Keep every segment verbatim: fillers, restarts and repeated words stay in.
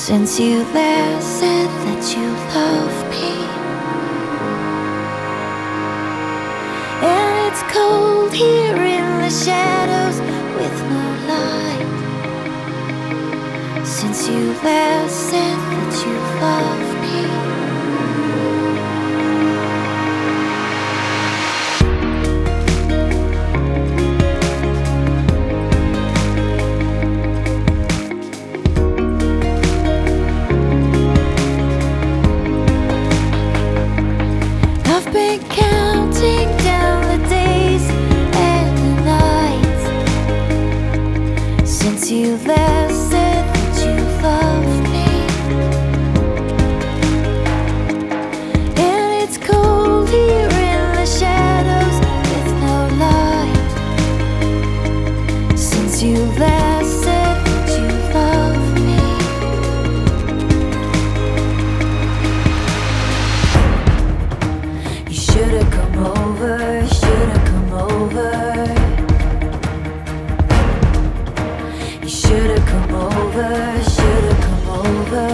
Since you last said that you love me, and it's cold here in the shadows with no light. Since you last said that you love me, been counting down the days and the nights since you last said that you love me, and it's cold here in the shadows with no light. Since you last said that you love me, should've come over, should've come over. You should've come over, should've come over.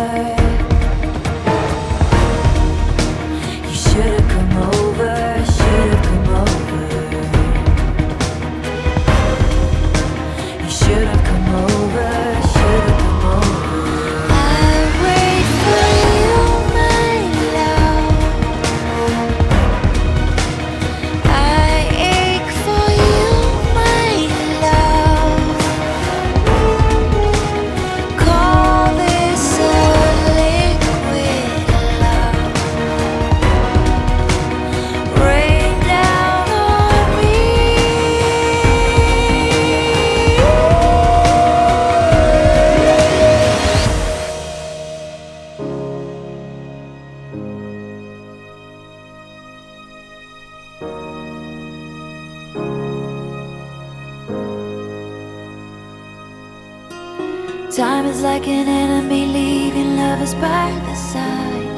You should've come over, should've come over. You should've come over, should've come over. I wait for you, my love. Time is like an enemy leaving lovers by the side.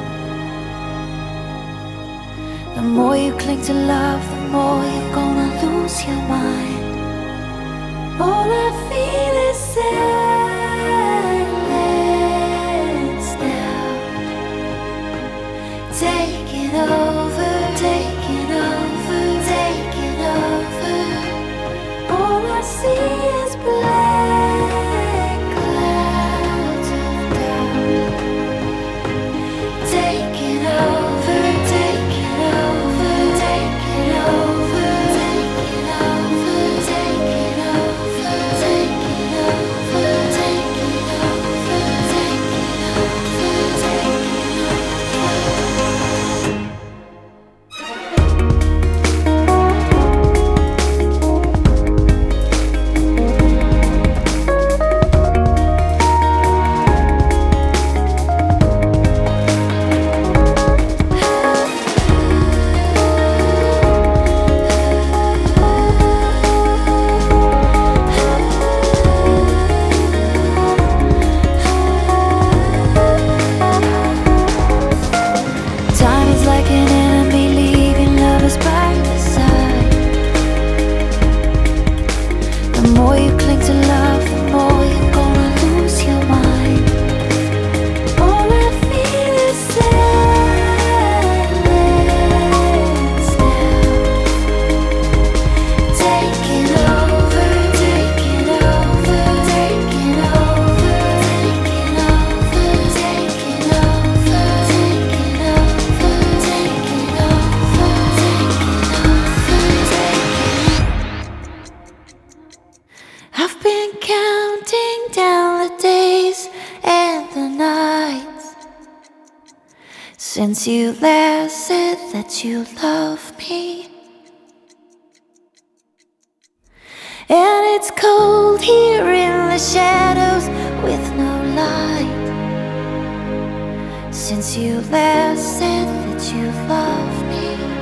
The more you cling to love, the more you're gonna lose your mind. All I feel is silence now, taking over, taking over, taking over. All I see is black clouds of doubt, taking over, taking over, taking over, taking over, taking over, taking over, taking over, taking Time is like an enemy leaving lovers by the side. The more you cling to love, the more you're gonna lose your mind. All I feel is silence now, taking over, taking over, taking over, taking over, taking over, taking over, taking over, I've been counting down the days and the nights since you last said that you love me, and it's cold here in the shadows with no light. Since you last said that you love me.